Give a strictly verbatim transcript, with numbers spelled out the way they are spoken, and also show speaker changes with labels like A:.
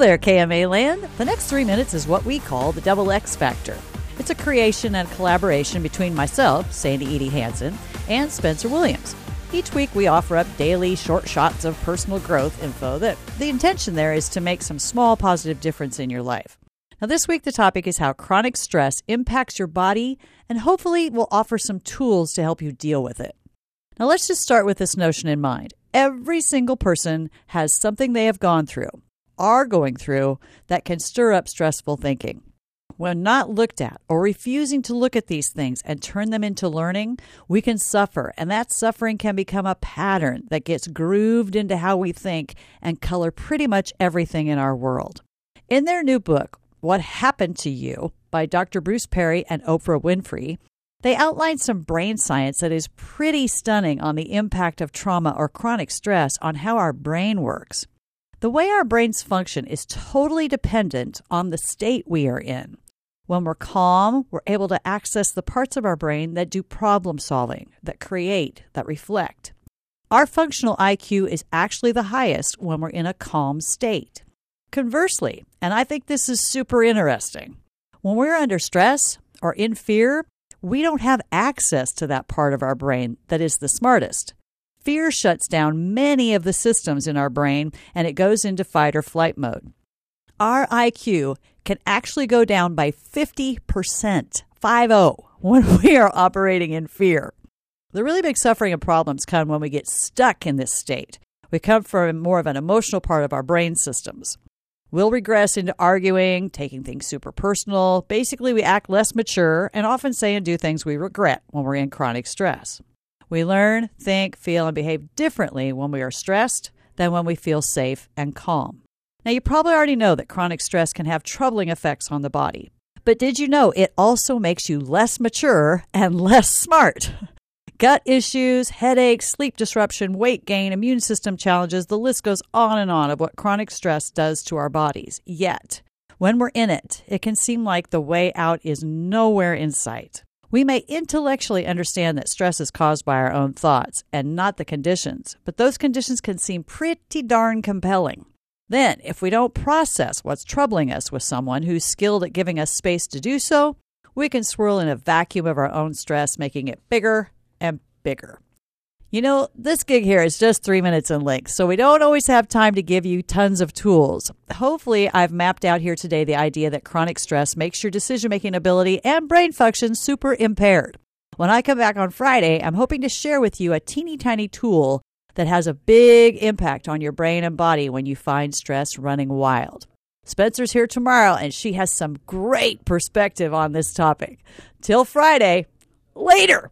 A: there, K M A Land. The next three minutes is what we call the Double X Factor. It's a creation and collaboration between myself, Sandy Edie Hansen, and Spencer Williams. Each week we offer up daily short shots of personal growth info that the intention there is to make some small positive difference in your life. Now this week the topic is how chronic stress impacts your body, and hopefully we'll offer some tools to help you deal with it. Now let's just start with this notion in mind. Every single person has something they have gone through, are going through, that can stir up stressful thinking. When not looked at or refusing to look at these things and turn them into learning, we can suffer, and that suffering can become a pattern that gets grooved into how we think and color pretty much everything in our world. In their new book, What Happened to You, by Doctor Bruce Perry and Oprah Winfrey, they outline some brain science that is pretty stunning on the impact of trauma or chronic stress on how our brain works. The way our brains function is totally dependent on the state we are in. When we're calm, we're able to access the parts of our brain that do problem solving, that create, that reflect. Our functional I Q is actually the highest when we're in a calm state. Conversely, and I think this is super interesting, when we're under stress or in fear, we don't have access to that part of our brain that is the smartest. Fear shuts down many of the systems in our brain, and it goes into fight or flight mode. Our I Q can actually go down by fifty percent, five oh, when we are operating in fear. The really big suffering and problems come when we get stuck in this state. We come from more of an emotional part of our brain systems. We'll regress into arguing, taking things super personal. Basically, we act less mature and often say and do things we regret when we're in chronic stress. We learn, think, feel, and behave differently when we are stressed than when we feel safe and calm. Now, you probably already know that chronic stress can have troubling effects on the body. But did you know it also makes you less mature and less smart? Gut issues, headaches, sleep disruption, weight gain, immune system challenges, the list goes on and on of what chronic stress does to our bodies. Yet, when we're in it, it can seem like the way out is nowhere in sight. We may intellectually understand that stress is caused by our own thoughts and not the conditions, but those conditions can seem pretty darn compelling. Then, if we don't process what's troubling us with someone who's skilled at giving us space to do so, we can swirl in a vacuum of our own stress, making it bigger and bigger. You know, this gig here is just three minutes in length, so we don't always have time to give you tons of tools. Hopefully, I've mapped out here today the idea that chronic stress makes your decision-making ability and brain function super impaired. When I come back on Friday, I'm hoping to share with you a teeny tiny tool that has a big impact on your brain and body when you find stress running wild. Spencer's here tomorrow, and she has some great perspective on this topic. Till Friday, later!